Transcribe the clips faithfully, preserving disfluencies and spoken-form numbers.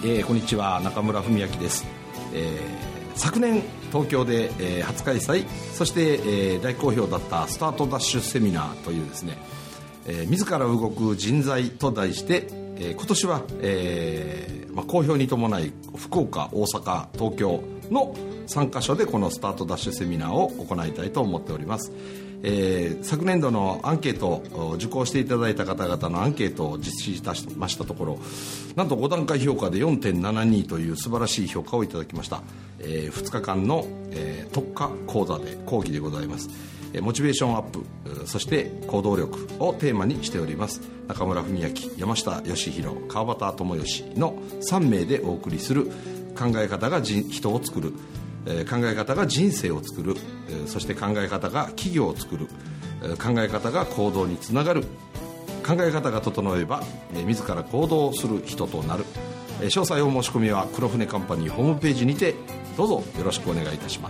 えー、こんにちは、中村文明です。えー、昨年東京で、えー、初開催、そして、えー、大好評だったスタートダッシュセミナーというですね、えー、自ら動く人材と題して、えー、今年は、えーまあ、好評に伴い福岡、大阪、東京のさんカ所でこのスタートダッシュセミナーを行いたいと思っております。えー、昨年度のアンケートを受講していただいた方々のアンケートを実施いたしましたところ、なんとご段階評価で よんてんななに という素晴らしい評価をいただきました。えー、ふつかかんの、えー、特化講座で講義でございます。えー、モチベーションアップ、そして行動力をテーマにしております。中村文明、山下義弘、川端智義のさん名でお送りする考え方が人を作る、考え方が人生を作る、そして考え方が企業を作る、考え方が行動につながる、考え方が整えば自ら行動する人となる。詳細お申し込みは黒船カンパニーホームページにてどうぞよろしくお願いいたします。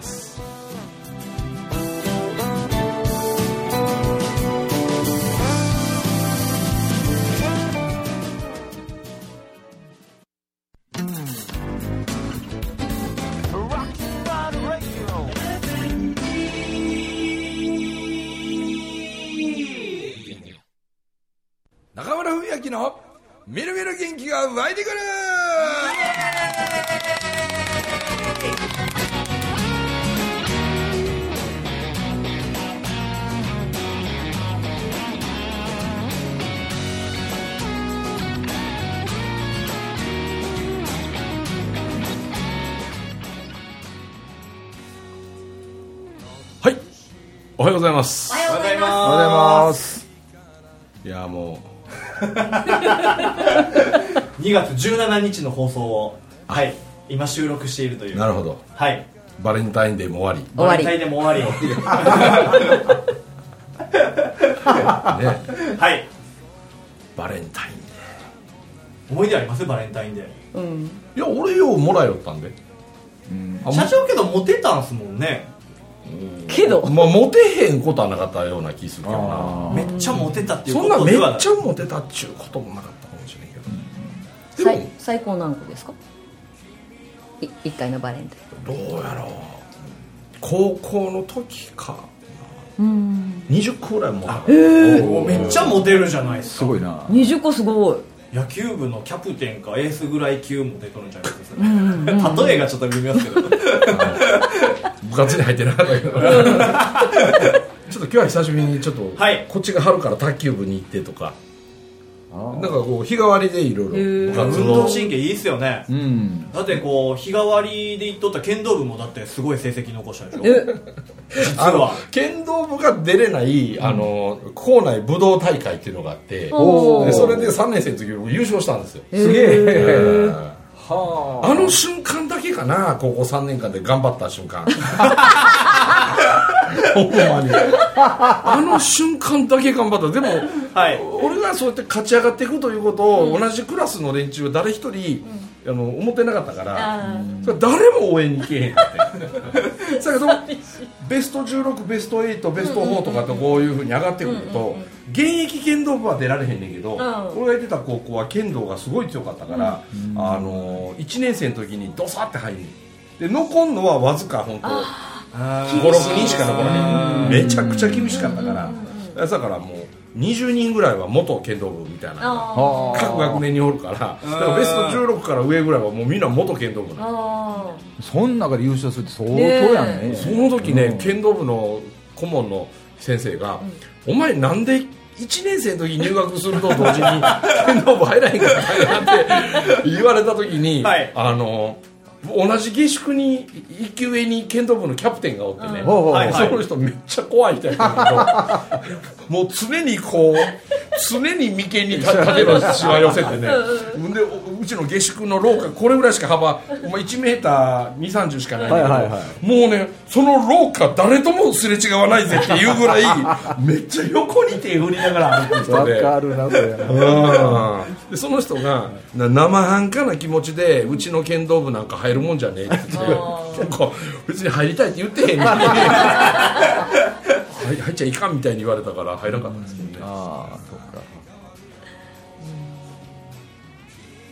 中村文明のみるみる元気が湧いてくる。はい、おはようございます。 おはようございます。 おはようございます。 いやもうにがつじゅうしちにちの放送を、はい、今収録しているという。 なるほど、 はい、 バレンタインデーも終わり、 バレンタインデーも終わりね、はい、 バレンタインデー思い出あります？バレンタインデー、 うん、 ー。いや俺ようもらよったんで、 うん、社長けどモテたんすもんね。 けど、 まあ、モテへんことはなかったような気するけどな。 めっちゃモテたっていうこそんなめっとではない。 ちゃモテたっちゅうこともなかったかもしれんけど、うん、でも最高何個ですか？いいっかいのバレンタイン。 どうやろう、高校の時かうん、 にじゅっこぐらいもらった。 えー、 めっちゃモテるじゃないですか。 すごいな。 にじゅっこすごい。 野球部のキャプテンかエースぐらい級モテとるんじゃないですか、 うんうんうん、 例えがちょっと微妙ですけど部活に入ってなかったけどちょっと今日は久しぶりにちょっと、はい、こっちが春から卓球部に行ってとか、なんかこう日替わりでいろいろ部活運動神経いいっすよね、 うん、 だってこう日替わりで行っとった剣道部もだってすごい成績残したでしょ。実あのは剣道部が出れない、うん、あの校内武道大会っていうのがあって、 うん、 でそれでさんねん生の時優勝したんですよ。 すげえ。 はあ、あの瞬間だけかな、高校さんねんかんで頑張った瞬間ほんまにあの瞬間だけ頑張った。でも、はい、俺がそうやって勝ち上がっていくということを、うん、同じクラスの連中は誰一人、うん、あの思ってなかったから、それ誰も応援に行けへんかってだけどベストじゅうろく、ベストはち、ベストよんとかとこういう風に上がってくると、現役剣道部は出られへんねんけど、うん、俺が行ってた高校は剣道がすごい強かったから、うん、あのいちねん生の時にドサって入るで、残るのはわずか本当ご、ろくにんしか残らへん。めちゃくちゃ厳しかったから、だからもうにじゅうにんぐらいは元剣道部みたいな各学年におるから、だからベストじゅうろくから上ぐらいはもうみんな元剣道部なの。 その中で優勝するって相当やんね。 その時ね、うん、剣道部の顧問の先生が、うん、お前なんでいちねん生の時入学すると同時に剣道部入らへんかったんやって言われた時に、はい、あの同じ下宿に一級上に剣道部のキャプテンがおってね、うんはいはい、その人めっちゃ怖い人やったけどもう常にこう常に眉間に縦のしわ寄せてねでうちの下宿の廊下これぐらいしか幅いちメーターにじゅう、さんじゅうしかないんだけど、はいはいはい、もうねその廊下誰ともすれ違わないぜっていうぐらいめっちゃ横に手振りながら歩く人でわかるなそれ、うん、 でその人が生半可な気持ちでうちの剣道部なんか入るもんじゃねえって言って別に入りたいって言ってへんのに入, 入っちゃいかんみたいに言われたから入らなかったんですけどね。ああそうか。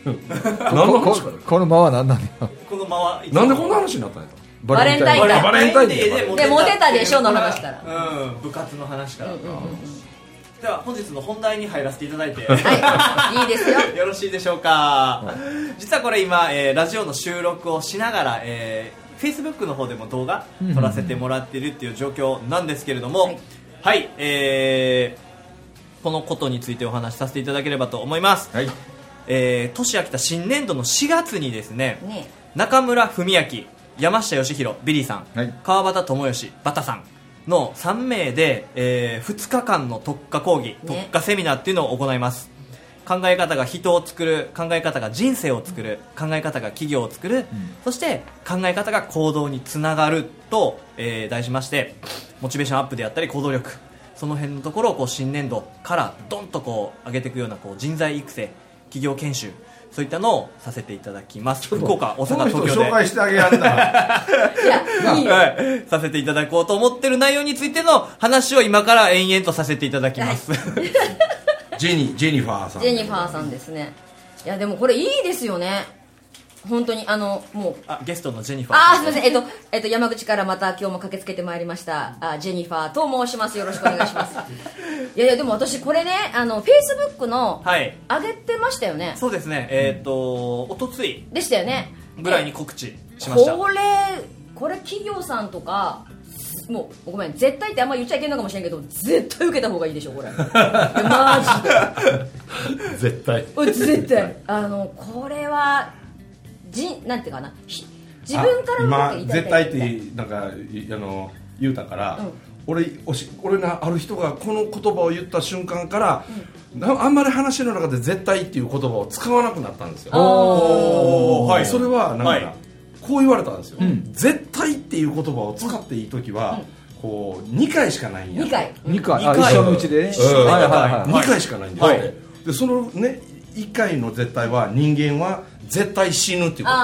何の話かここの間は何なんだよ。 この間はなんでこんな話になったんやと。 バレンタインデーバレンタインデーででモテたでしょの話からうん部活の話から、 うんうんうんうんでは本日の本題に入らせていただいてはいいいですよよろしいでしょうか、はい、実はこれ今、えー、ラジオの収録をしながら、えー、Facebook の方でも動画撮らせてもらっているっていう状況なんですけれども、はい、はい、えー、このことについてお話しさせていただければと思います、はい、えー、年明けた新年度のしがつにですね、ね、中村文明、山下義弘、ビリーさん、はい、川端智義、バタさんのさんめいで、えー、ふつかかんの特化講義、ね、特化セミナーっていうのを行います。考え方が人を作る、考え方が人生を作る、考え方が企業を作る、うん、そして考え方が行動につながると、えー、題しまして、モチベーションアップであったり行動力、その辺のところをこう新年度からドンとこう上げていくようなこう人材育成、企業研修、そういったのをさせていただきます。福岡、大阪、東京で紹介してあげやんないやいいよ、 はい、させていただこうと思ってる内容についての話を今から延々とさせていただきます、はい、 ジェニジェニファーさんジェニファーさんですね。いやでもこれいいですよね本当に。あのもうあゲストのジェニファーあすみません、えっとえっと、山口からまた今日も駆けつけてまいりましたあジェニファーと申します。よろしくお願いしますいやいやでも私これねあのフェイスブックの上げてましたよね、はい、 そうですね、えー、っとおとついでしたよねぐらいに告知しました。 これこれ企業さんとかもうごめん絶対ってあんま言っちゃいけないのかもしれないけど絶対受けた方がいいでしょこれマジで絶対絶対あのこれはじなんていうかな自分から今絶対ってなんかあの言うたから、うん、俺おし俺なある人がこの言葉を言った瞬間から、うん、あんまり話の中で絶対っていう言葉を使わなくなったんですよ。お、はい、それはなんか、はい、こう言われたんですよ、うん、絶対っていう言葉を使っていい時は、うん、こうにかいしかないんや。 にかいにかいあ一緒のうちでね、 うん、はいはいはい、にかいしかないんですよ、はい、でそのねいっかいの絶対は人間は絶対死ぬっていうこと。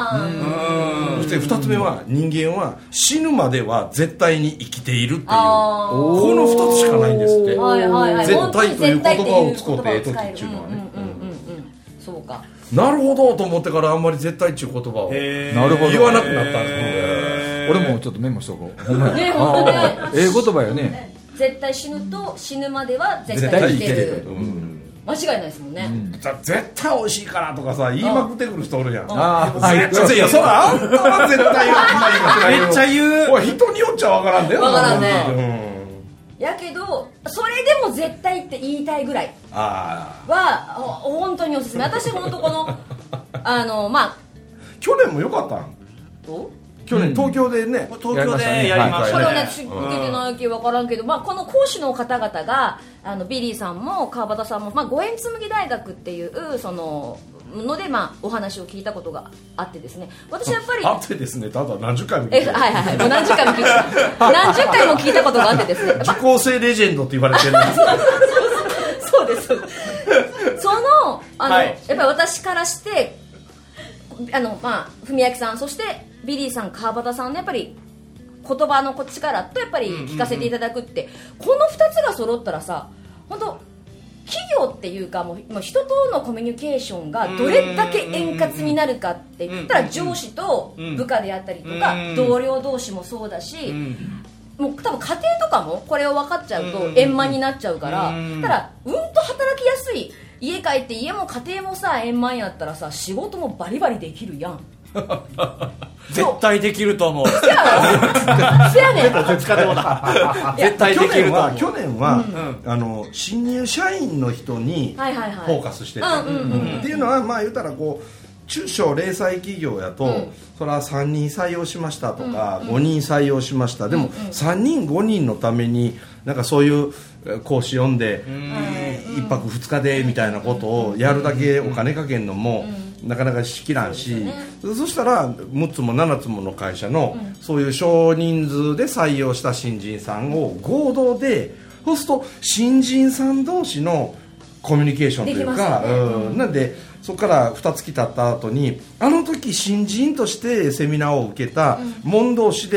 そしてふたつめは人間は死ぬまでは絶対に生きているっていうこのふたつしかないんですって、はいはいはい、絶対という言葉を使ってええ時っていうのはね。 そうかなるほどと思ってからあんまり絶対っていう言葉を言わなくなったんです。 俺もちょっとメモしとこう。ほんまにね本当ねええ言葉よね。 絶対死ぬと死ぬまでは絶対生きてる。間違いないですもんね、うん、 絶対美味しいからとかさ言いまくってくる人おるやん。 ああ絶対いやそらあんたは絶対めっちゃ言う。 おい人によっちゃわからんだよ。 わからんね、うん、やけどそれでも絶対って言いたいぐらいは本当におすすめ。私本当このあのまあ去年もよかったんと去年、うん、東京でね東京でやりましたね。 これはね私受けてないけど分からんけど、まあ、この講師の方々があのビリーさんも川端さんも、まあ、五円紬大学っていうそのので、まあ、お話を聞いたことがあってですね。私はやっぱりあってですねただ何十回も聞いたはいはいはいもう何十回も聞いた何十回も聞いたことがあってですね受講生レジェンドって言われてるんですそうですそうですそのあの、はい、やっぱり私からしてあの、まあ、文明さんそしてビリーさん川端さんのやっぱり言葉の力とやっぱり聞かせていただくって、うんうんうん、このふたつが揃ったらさ本当企業っていうかもう人とのコミュニケーションがどれだけ円滑になるかって言ったら上司と部下であったりとか同僚同士もそうだし、もう多分家庭とかもこれを分かっちゃうと円満になっちゃうからただうんと働きやすい家帰って家も家庭もさ円満やったらさ仕事もバリバリできるやん絶対できると思う。 せやねん絶対できると思う。 去年は、うん、あの新入社員の人にフォーカスしててっていうのはまあ言ったらこう中小零細企業やと、うん、それはさんにん採用しましたとか、うん、ごにん採用しました、うん、でも、うん、さんにんごにんのためになんかそういう講師読んでいっぱくふつかでみたいなことをやるだけお金かけんのも、うん、なかなかしきらんし、 そ, ね、そしたらむっつもななつもの会社の、うん、そういう少人数で採用した新人さんを合同でそうすると新人さん同士のコミュニケーションというか、ね、うん、なんでそこからふたつき経った後にあの時新人としてセミナーを受けた門同士で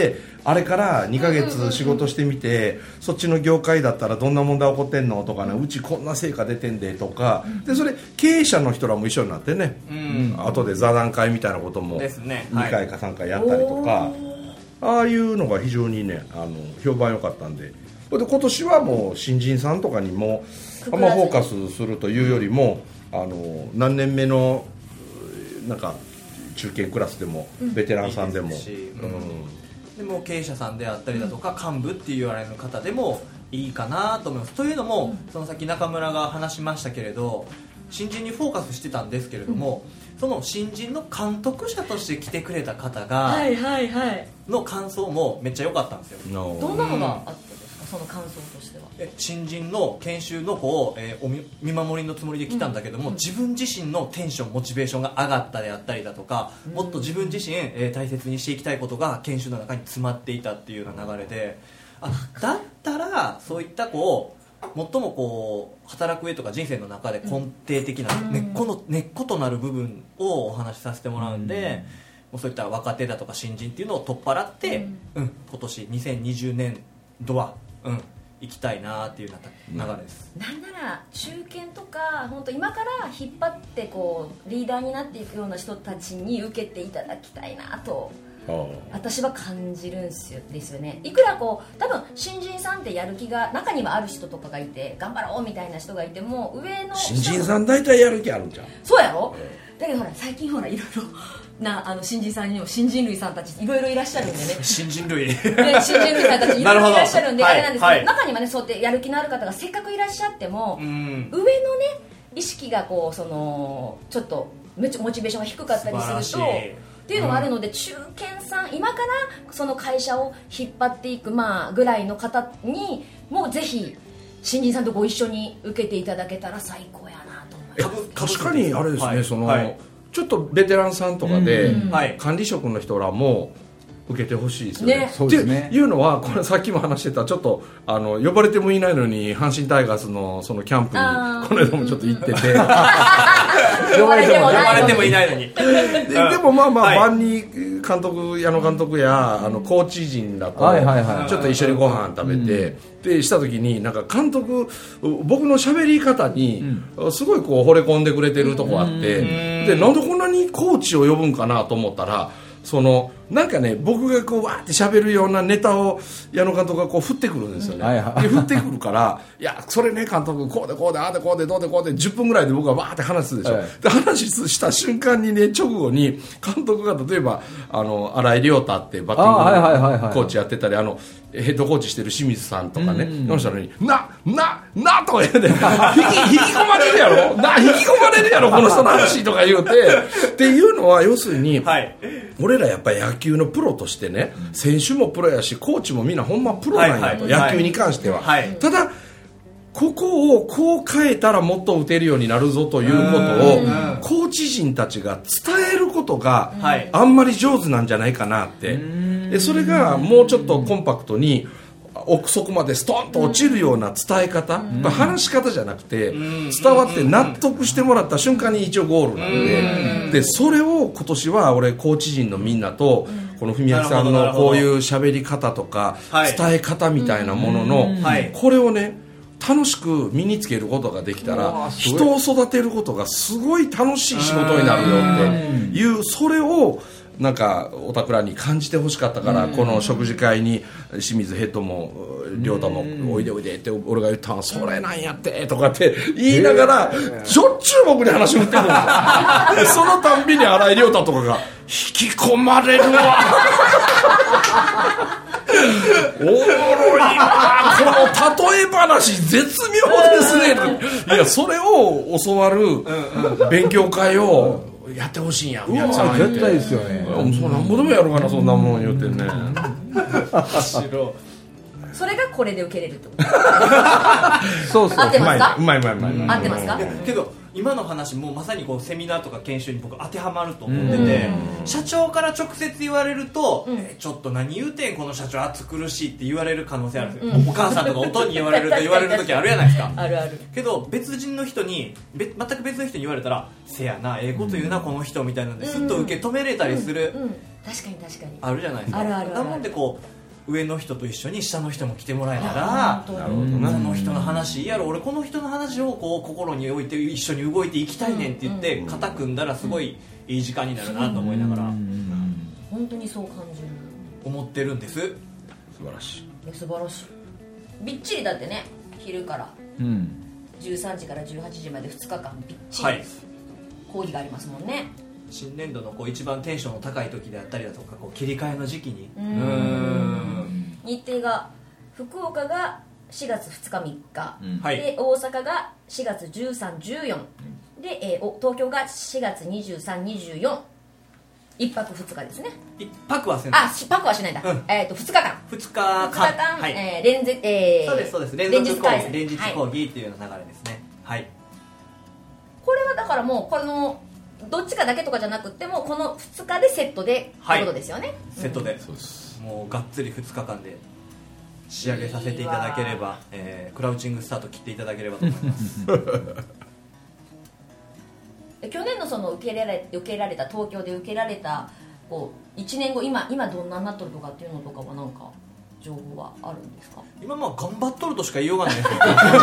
あれからにかげつ仕事してみて、そっちの業界だったらどんな問題起こってんのとかね、うちこんな成果出てんでとかで、それ経営者の人らも一緒になってね、うん、後で座談会みたいなこともにかいかさんかいやったりとか、はい、ああいうのが非常にね、あの評判良かったんで、で今年はもう新人さんとかにもあんまフォーカスするというよりも、あの何年目のなんか中堅クラスでもベテランさんでも、うんでも経営者さんであったりだとか幹部っていう言われる方でもいいかなと思います。というのも、その先中村が話しましたけれど、新人にフォーカスしてたんですけれども、その新人の監督者として来てくれた方がの感想もめっちゃ良かったんですよ。 どんなのがあったんですか、その感想としては。 新人の研修の子を、えー、お 見, 見守りのつもりで来たんだけども、うん、自分自身のテンションモチベーションが上がったであったりだとか、うん、もっと自分自身、えー、大切にしていきたいことが研修の中に詰まっていたっていうような流れで、あだったらそういった子を最もこう働く上とか人生の中で根底的な根っこの根っことなる部分をお話しさせてもらうんで、もうそういった若手だとか新人っていうのを取っ払って、うんうん、今年にせんにじゅうねんどは、うん行きたいなっていう流れです。 なんなら中堅とか本当今から引っ張ってこうリーダーになっていくような人たちに受けていただきたいなと私は感じるんですよ、ですよね。いくらこう多分新人さんってやる気が中にはある人とかがいて頑張ろうみたいな人がいても、上の新人さん大体やる気あるんじゃん。 そうやろ、えー、だけどほら最近ほらいろいろなあの新人さんにも新人類さんたちいろいろいらっしゃるんでね新人類、ね、 新人類さんたちいろいろいらっしゃるんであれなんですけど、はいはい、中にはねそうやってやる気のある方がせっかくいらっしゃっても、うん、上のね意識がこうそのちょっとモチベーションが低かったりするとっていうのがあるので、うん、中堅さん今からその会社を引っ張っていく、まあ、ぐらいの方にもうぜひ新人さんとご一緒に受けていただけたら最高やなと思います。 確かにあれですね、はい、その、はいちょっとベテランさんとかで、うんはい、管理職の人らも受けてほしいですよね。ねそうですね。っていうのはこれさっきも話してたちょっとあの呼ばれてもいないのに阪神タイガースのそのキャンプにこの間もちょっと行ってて呼ばれても呼ばれてもいないのにで, でもまあまあ、はい、晩に監督矢野監督や、うん、あのコーチ陣だと、はいはいはい、ちょっと一緒にご飯食べて、うん、でした時になんか監督僕の喋り方にすごいこう惚れ込んでくれてるとこあって、うん、でなんでこんなにコーチを呼ぶんかなと思ったらそのなんかね僕がこうわーって喋るようなネタを矢野監督がこう振ってくるんですよね、はいはい、で振ってくるからいやそれね監督こうでこうでああでこうでどうでこうでじゅっぷんぐらいで僕がわーって話すでしょ、はい、で話した瞬間にね直後に監督が例えばあの新井亮太ってバッティングコーチやってたりあのヘッドコーチしてる清水さんとかねその人になななとか言うて引き引き込まれるやろな引き込まれるやろこの人の話とか言うてっていうのは要するに、はい、俺らやっぱり野球のプロとしてね選手もプロやしコーチもみんなほんまプロなんやと、はいはい、野球に関しては、はい、ただここをこう変えたらもっと打てるようになるぞということをコーチ陣たちが伝えることがあんまり上手なんじゃないかなってでそれがもうちょっとコンパクトに奥底までストンと落ちるような伝え方話し方じゃなくて伝わって納得してもらった瞬間に一応ゴールなんででそれを今年は俺コーチ陣のみんなとこの文明さんのこういう喋り方とか伝え方みたいなもののこれをね楽しく身につけることができたら人を育てることがすごい楽しい仕事になるよっていうそれをなんかおたくらに感じてほしかったからこの食事会に清水ヘッドも亮太もおいでおいでって俺が言ったのそれなんやってとかって言いながらしょっちゅう僕に話振ってるんですよそのたんびに新井亮太とかが引き込まれるわおもろいなこの例え話絶妙ですねいやそれを教わる勉強会をやってほしいんやうわ絶対ですよねそうなんぼでもやろうかなそんなもん言ってねそれがこれで受けれるとそうそう合ってますかうまいうまいうまい合ってますかけど今の話もまさにこうセミナーとか研修に僕当てはまると思ってて社長から直接言われると、うんえー、ちょっと何言うてんこの社長暑苦しいって言われる可能性あるんですよ、うん、お母さんとか音に言われると言われる時あるじゃないですかあるあるけど別人の人に全く別の人に言われたらせやなええこと言うな、うん、この人みたいなのですっと受け止めれたりする、 うんうんうん、確かに確かにあるじゃないですかあるあるあるなのでこう上の人と一緒に下の人も来てもらえたら、この人の話いいやろ、俺この人の話をこう心に置いて一緒に動いていきたいねんって言って肩組んだらすごいいい時間になるなと思いながら本当にそう感じる思ってるんです。 素晴らしい。 いや素晴らしい。びっちりだってね、昼からじゅうさんじからじゅうはちじまでふつかかんびっちり講義がありますもんね。 新年度のこう一番テンションの高い時であったりだとか、こう切り替えの時期にうーん日程が福岡がしがつふつかみっか、うん、で大阪がしがつじゅうさん、じゅうよん、うん、で、えー、東京がしがつにじゅうさん、にじゅうよん、いっぱくふつかですね。 いっぱくはせない。 あ、いっぱくはしないんだ、うん、えー、とふつかかんふつかかん、 ふつかかん、はい、えー、連日、えー、 そうですそうです、連続講義、連日講義っていう流れですね。はい、はい、 これはだからもうこのどっちかだけとかじゃなくてもこのふつかでセットでってことですよね、はい、 セットで、うん、そうです。もうがっつりふつかかんで仕上げさせていただければ、えー、クラウチングスタート切っていただければと思います去年のその受け入れられ、受け入れられた東京で受け入れられたこういちねんご 今, 今どんなになっとるとかっていうのとかはなんか情報はあるんですか？ 今まあ頑張っとるとしか言いようがないですよ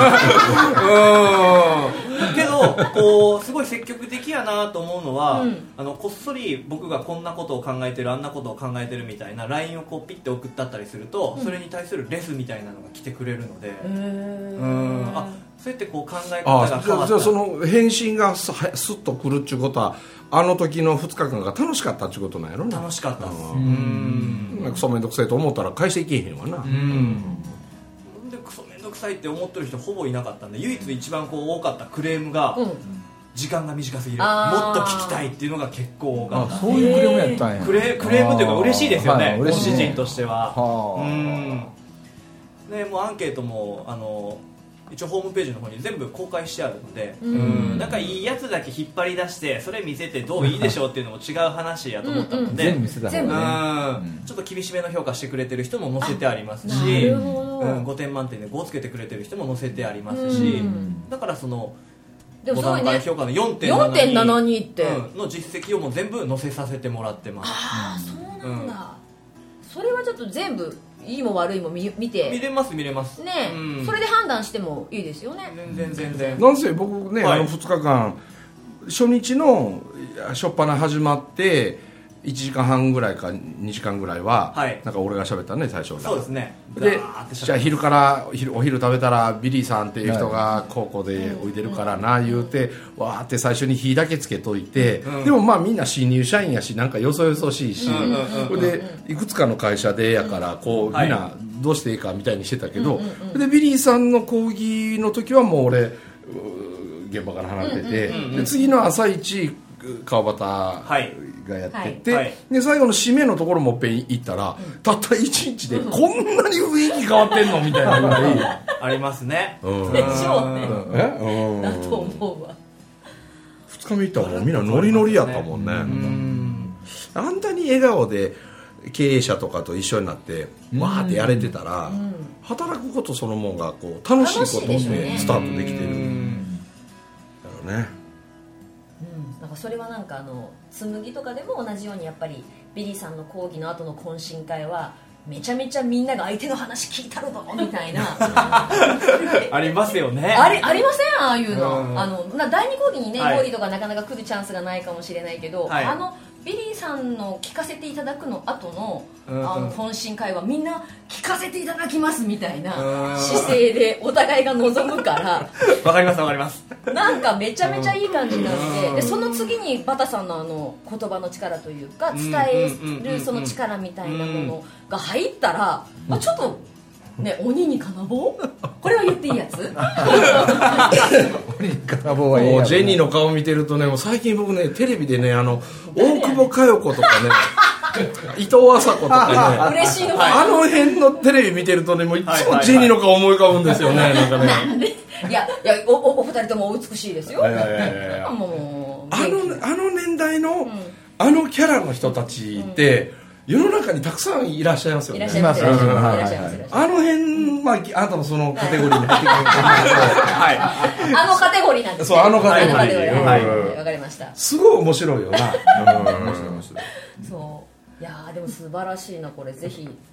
うんけどこうすごい積極的やなと思うのは、うん、あのこっそり僕がこんなことを考えてるあんなことを考えてるみたいな ライン をこうピッて送ったったりすると、うん、それに対するレスみたいなのが来てくれるので、うんあそうやってこう考え方が変わった。 あじゃあその返信がスッとくるっていうことはあの時のふつかかんが楽しかったっていうことなんやろね。 楽しかったです。 うんクソめんどくさいと思ったら返していけへんわな。 うんでクソめんどくさいって思ってる人ほぼいなかったんで、唯一一番こう多かったクレームが、うん、時間が短すぎる、もっと聞きたいっていうのが結構多かった。 あそういうクレームやったんや。 クレ、クレームというか嬉しいですよね、 はい、 ご主人としては。 はうんでもうアンケートもあの一応ホームページの方に全部公開してあるので、うん、なんかいいやつだけ引っ張り出してそれ見せてどういいでしょうっていうのも違う話やと思ったので、 全部見せた方がね、 ちょっと厳しめの評価してくれてる人も載せてありますし、うん、ごてん満点でごつけてくれてる人も載せてありますし、うん、だからそのご段階評価の よんてんななに って、うん、の実績をもう全部載せさせてもらってます。 ああそうなんだ、うん、それはちょっと全部いいも悪いも 見, 見て見れます見れますね、うん、それで判断してもいいですよね。 全然全然なんせ僕ね、はい、あのふつかかん初日の初っ端始まっていちじかんはんぐらいかにじかんぐらいは、はい、なんか俺が喋ったね最初。 そうですね。 でじゃあ昼からお昼、お昼食べたらビリーさんっていう人が高校でおいでるからな言うて、わーって最初に火だけつけといて、うん、でもまあみんな新入社員やしなんかよそよそしいし、それでいくつかの会社でやからこうみんなどうしていいかみたいにしてたけど、でビリーさんの講義の時はもう俺現場から離れてて、で次の朝一川端、はいがやってて、はいはい、で最後の締めのところもっぺん行ったら、うん、たったいちにちでこんなに雰囲気変わってんのみたいなぐらいありますね、 うん、でしょうね、うん、だと思うわ。 ふつかめ行ったらもうみんなノリノリやったもんね、うん、あんなに笑顔で経営者とかと一緒になってわーってやれてたら、うん、働くことそのもんがこう楽しいことでスタートできてるんだろうね。 なんかそれはなんかあの紬とかでも同じようにやっぱりビリーさんの講義の後の懇親会はめちゃめちゃみんなが相手の話聞いたるぞみたいなありますよね。 あり、ありませんああいうの、うん、あのだいに講義にね、はい、講義とかなかなか来るチャンスがないかもしれないけど、はい、あのビリーさんの聞かせていただくの後の、うん、あの懇親会はみんな聞かせていただきますみたいな姿勢でお互いが望むからわかりますわかります。 なんかめちゃめちゃいい感じになって、でその次にバタさんのあの言葉の力というか伝えるその力みたいなものが入ったら、まあ、ちょっとね、鬼に金棒これは言っていいやつ鬼に金棒はいいやつ。ジェニーの顔見てるとね、もう最近僕ねテレビでねあの大久保佳代子とかね伊藤麻子とかね嬉しいのあの辺のテレビ見てるとねもういつもジェニーの顔思い浮かぶんですよね、はいはいはい、なんかねなんでいやいや お, お, お二人ともお美しいですよ。いやいやいやもうあ, のあの年代の、うん、あのキャラの人たちって、うん世の中にたくさんいらっしゃいますよね。いらっしゃいます。あの辺、まあ、あなたもそのカテゴリーに入ってくると思うんですけど、はい。 あのカテゴリーなんですね。 そう、あのカテゴリー。 はい。わかりました。 すごい面白いよな。面白い面白い。 そう。いやーでも素晴らしいなこれぜひ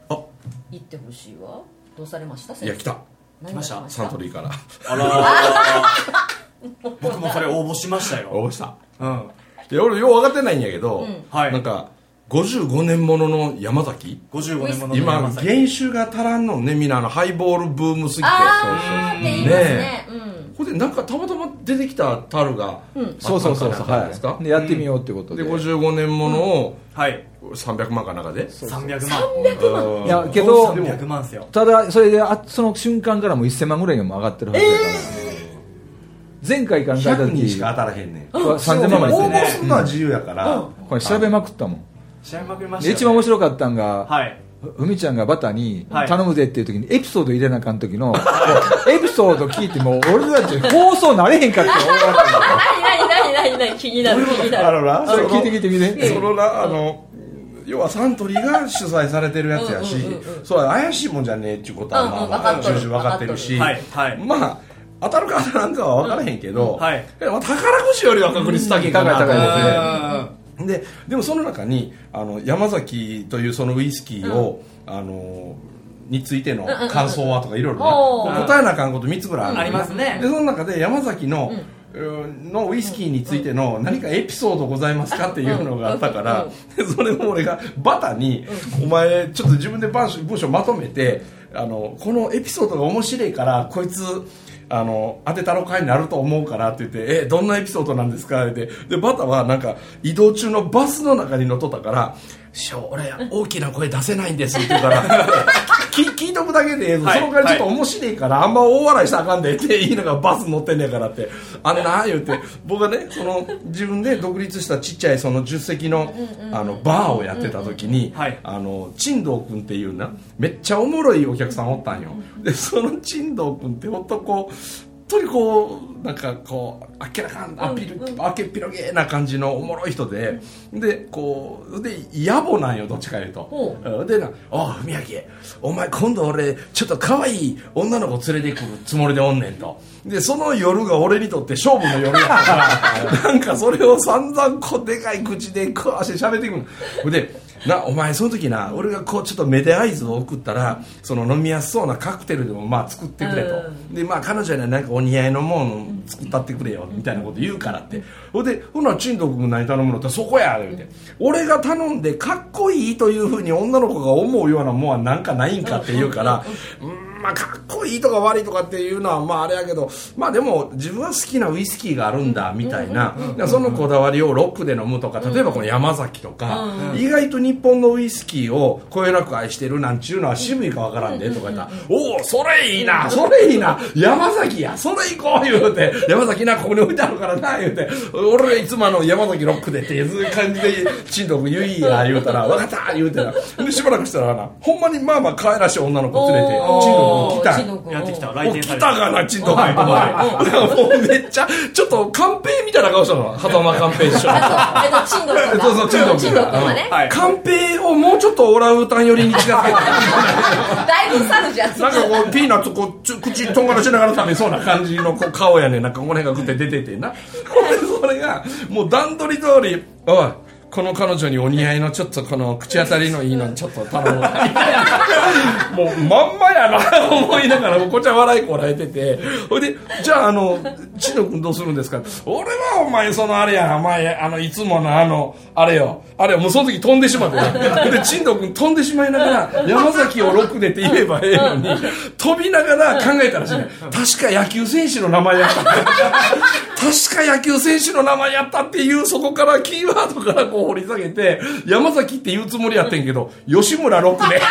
あ行ってほしいわ。どうされました？ いや来た来ましたサントリーからあら僕もそれ応募しましたよ。 応募した。 うん。 いや俺よう分かってないんやけど、 うん、 はい、 なんかごじゅうごねんものの山崎ごじゅうごねんものの今山崎原酒が足らんのね、みんなあのハイボールブームすぎて、 あーって言いますね。 これでなんかたまたま出てきた樽が、 うん、 そうそうそうそう、 はい、 でやってみようってことで、 でごじゅうごねんものを、 うん、はいさんびゃくまんか中でさんびゃくまんさんびゃくまんいやけどさんびゃくまんっすよ。 ただそれであその瞬間からもうせんまんぐらいにも上がってるはずだから、えー、前回考えたひゃくにんし時か当たらへんねんさんぜんまんまで応募するのは自由やから、 うん、 これ調べまくったもん。 調べまくりましたよね。 一番面白かったんが、 はい、 ふみちゃんがバタにはい頼むぜっていう時にエピソード入れなあかん時の、エピソード聞いても俺たち放送なれへんかって思われた。 何何何何気になる気になる。 あのな、 それ聞いて聞いて聞いて。 そのな、あの要はサントリーが主催されてるやつやし、 うんうんうんうん、 それは怪しいもんじゃねえっていうことは、まあ、まあ、重々分かってるし、 はいはい、 まあ当たるか当たらんかは分からへんけど、 うんはい、 まあ、宝くじよりは確率高いかなと思って。 うん、 で, でもその中にあの山崎というそのウイスキーを、うん、あのについての感想はとかいろいろ答えなあかんことみっつぐらいある、 ありますね。 でその中で山崎の、うん、のウイスキーについての何かエピソードございますかっていうのがあったからそれも俺がバタにお前ちょっと自分で文章、文章まとめてあのこのエピソードが面白いからこいつあの当てたろかになると思うからって言ってえどんなエピソードなんですかってでバタはなんか移動中のバスの中に乗っとったから師匠俺大きな声出せないんですって言うから聞いとくだけで、はい、そのからちょっと面白いから、はい、あんま大笑いしたらあかんでって言いながらバス乗ってんねんからってあんな言うて僕がねその自分で独立したちっちゃいそのじゅっせきの、あのバーをやってた時に、はい、あの珍道君っていうなめっちゃおもろいお客さんおったんよ。でその珍道君ってほんとこう本当にこうなんかこうあっけらかんアピル、うんうん、あけっぴろげな感じのおもろい人で、でこうで野暮なんよどっちかいうと、うん、でな「おう文明お前今度俺ちょっと可愛い女の子連れてくるつもりでおんねん」と。でその夜が俺にとって勝負の夜やったからなんかそれを散々こうでかい口でこうして喋っていくのでなお前その時な俺がこうちょっと目で合図を送ったらその飲みやすそうなカクテルでもまあ作ってくれと、でまあ彼女にはなんかお似合いのもの作ったってくれよみたいなこと言うからってほんでほな珍道君何頼むのってそこやって言って俺が頼んでかっこいいというふうに女の子が思うようなもんはなんかないんかって言うからうんまあかっこいいとか悪いとかっていうのはまああれやけどまあでも自分は好きなウイスキーがあるんだみたいなそのこだわりをロックで飲むとか例えばこの山崎とか意外と日本のウイスキーをこよなく愛してるなんちゅうのは渋いかわからんでとか言ったらおおそれいいなそれいいな山崎やそれ行こう言うて山崎なここに置いてあるからな言うて俺いつもあの山崎ロックでっていう感じで珍道君言いや言うたら分かった言うてなでしばらくしたらなほんまにまあまあ可愛らしい女の子連れて珍道君来たやってきた来店され来たかな珍道君ともうめっちゃちょっとカンペみたいな顔したの狭間カンペ一緒珍道君そうそう珍道君がカンペをもうちょっとオランウータン寄りに近づけてだいぶサルじゃんなんかこうピーナッツこうち口とんがらしながら食べそうな感じのこう顔やねんなんかこの辺がグって出ててなそれがもう段取り通りおいこの彼女にお似合いのちょっとこの口当たりのいいのちょっと頼むもうまんまやな思いながらこっちは笑いこらえててほいでじゃああの千野君どうするんですか俺はお前そのあれやなお前あのいつものあのあれよあれよもうその時飛んでしまってで千野君飛んでしまいながら山崎をロックでって言えばええのに飛びながら考えたらしいね確か野球選手の名前やった確か野球選手の名前やったっていうそこからキーワードからこう掘り下げて山崎って言うつもりやってんけど吉村ロックで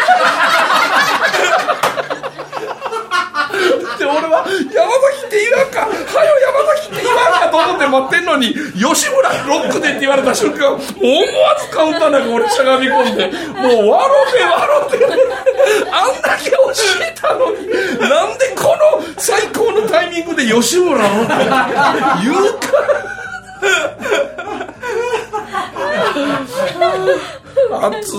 で俺は山崎って言わんかはよ山崎って言わんかと思って待ってんのに吉村ロックでって言われた瞬間もう思わずカウンターなんか俺しゃがみ込んでもう笑って笑ってあんだけ教えたのになんでこの最高のタイミングで吉村ロックで言うか熱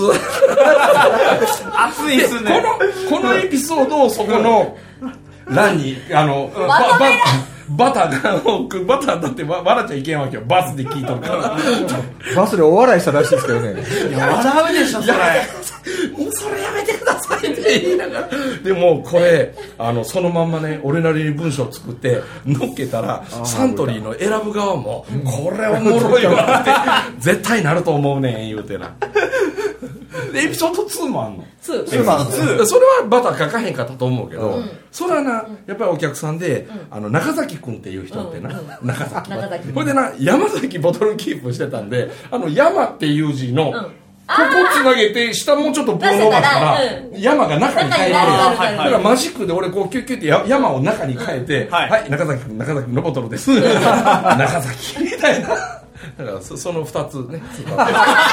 熱いっすねこのこのエピソードをそこの欄にあのバババタがバタだって笑っちゃいけんわけよバスで聞いとるからバスでお笑いしたらしいですけどねいや笑うでしょそれもうそれやめてくださいって言いながらでもこれあのそのまんまね俺なりに文章を作って載っけたらサントリーの選ぶ側もこれおもろいわって絶対なると思うねん言うてなでエピソードツーもあんのツーエピソードツーそれはバター書かへんかったと思うけど、うん、それはなやっぱりお客さんで、うん、あの中崎君っていう人ってな、うんうん、中崎これでな山崎ボトルキープしてたんであの山っていう字の、うん、ここつなげて下もうちょっと棒伸ばしたら、うん、山が中に変えてだからマジックで俺こうキュッキュッてや山を中に変えてはい、はい、中崎君中崎君のボトルです中崎みたいなだから そ, そのふたつねそれ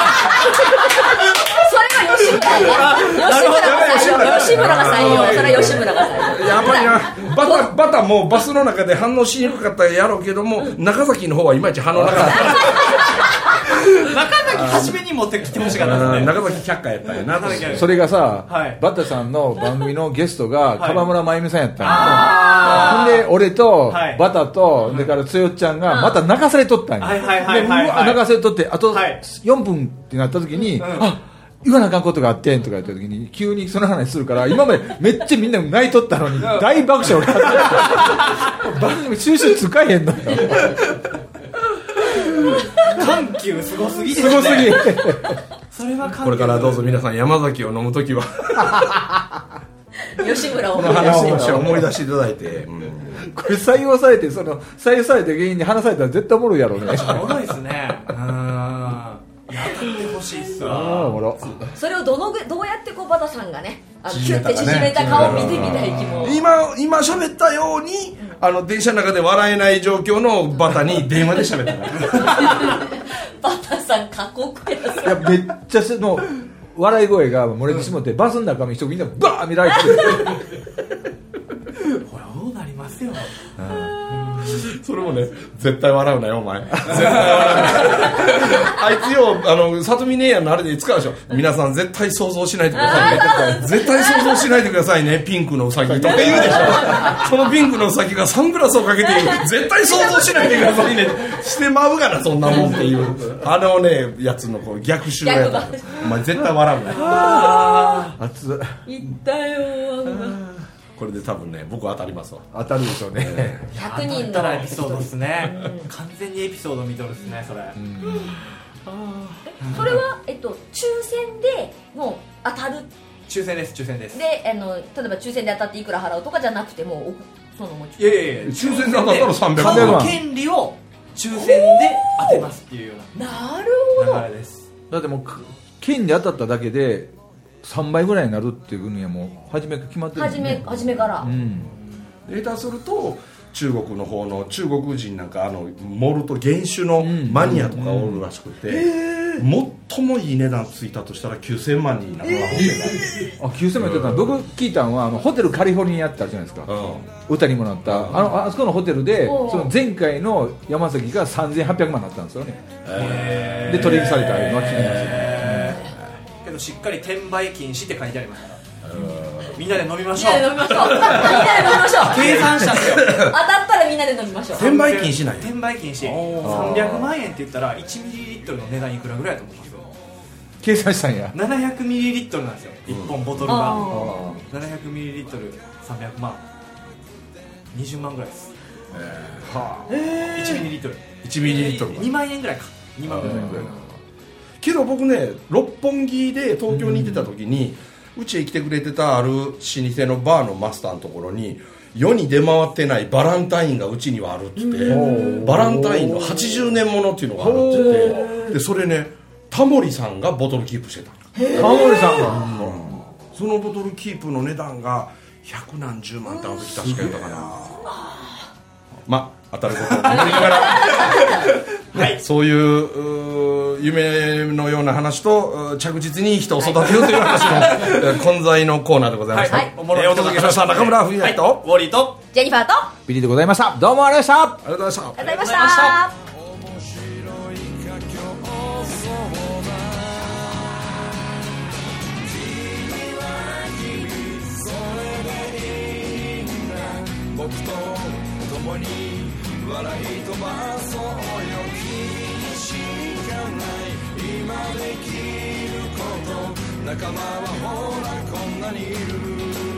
は吉村が吉村が採用それは吉村が採用やっぱりなバタバタもバスの中で反応しにくかったらやろうけども中崎の方はいまいち反応なかった中崎初めに持ってきてほしかったですね中崎却下やったんやなそれがさ、はい、バタさんの番組のゲストが川村真由美さんやったんや、はい、で俺とバタとそれからつよちゃんがまた泣かされとったんや、はいはいはいはいはい、泣かされとってあとよんぷんってなった時に、うん、あ言わなあかんことがあってんとか言った時に急にその話するから今までめっちゃみんな泣いとったのに大爆笑があって番組収集使えへんのよ緩急すごすぎですねすごすぎそれはこれからどうぞ皆さん山崎を飲むときは吉村をこの話を思い出していただいて、うん、 これ採用されてその採用された芸人に話されたら絶対おもろいやろうねおもろいですねうんやってほしいっすわそれをどのどうやってこうバタさんがねあのキュッて縮めた顔を見てみたい気も今今喋ったように、うん、あの電車の中で笑えない状況のバタに電話で喋ったからバタさん過酷やいやめっちゃの笑い声が漏れてしまって、うん、バスの中の人みんなバーッ見られてるこれどうなりますよそれもね絶対笑うなよお前絶対笑うなあいつよあの里見姉やんのあれで使うでしょ皆さん絶対想像しないでくださいね絶対想像しないでくださいねピンクのウサギとか言うでしょそのピンクのウサギがサングラスをかけて絶対想像しないでくださいねしてまうがなそんなもんっていうあのねやつのこう逆襲やったお前絶対笑うなあ熱いったよこれで多分ね僕当たりますわ当たるでしょうねひゃくにんのエピソードですね、うん、完全にエピソード見とるですねそれ、うん、 それは、えっと、抽選でもう当たる抽選です抽選ですであの例えば抽選で当たっていくら払うとかじゃなくてもそのもいやいやいや抽選で当たったらさんびゃくまん権利を抽選で当てますっていうようななるほど流れですだってもう権利当たっただけでさんばいぐらいになるっていうふうにはもう初めから決まってるんですね初め、初めから、うん、 下手すると中国の方の中国人なんかあのモルト原種のマニアとかおるらしくて、うん、最もいい値段ついたとしたらきゅうせんまんになるわ、 えー、あきゅうせんまんやってたの、僕聞いたのはあのホテルカリフォルニアってあるじゃないですか、うん、歌にもなった、うん、あのあそこのホテルでその前回の山崎がさんぜんはっぴゃくまんになったんですよね、えー、で取引されたのは聞きます、えーしっかり転売禁止って書いてありますからみんなで飲みましょうみんなで飲みましょうみんなで飲みましょう計算したんですよ当たったらみんなで飲みましょう転売禁止ない転売禁止さんびゃくまんえんって言ったらいちミリリットルの値段いくらぐらいだと思います計算したんやななひゃくミリリットルなんですよいっぽんボトルがななひゃくミリリットルさんびゃくまんにじゅうまんぐらいです、えーはあ、いちミリリットルいちミリリットルにまんえんぐらいかにまんぐらいけど僕ね六本木で東京に行ってた時にうちへ来てくれてたある老舗のバーのマスターのところに世に出回ってないバランタインがうちにはあるって言ってバランタインのはちじゅうねんものっていうのがあるって言ってでそれねタモリさんがボトルキープしてたタモリさんが、うん、 そのボトルキープの値段が百何十万ってあの時確かやったかなまあ当たることを思いながら、はい、そういう夢のような話と着実に人を育てようという話の混在のコーナーでございました、はいはい、えー、お届けしました中村文明と、はい、 ウォーリーとジェニファーとビリーでございました。どうもありがとうございました。 ありがとうございました。 ありがとうございました僕と共に笑い飛ばそうよ君にしかない今できること仲間はほらこんなにいる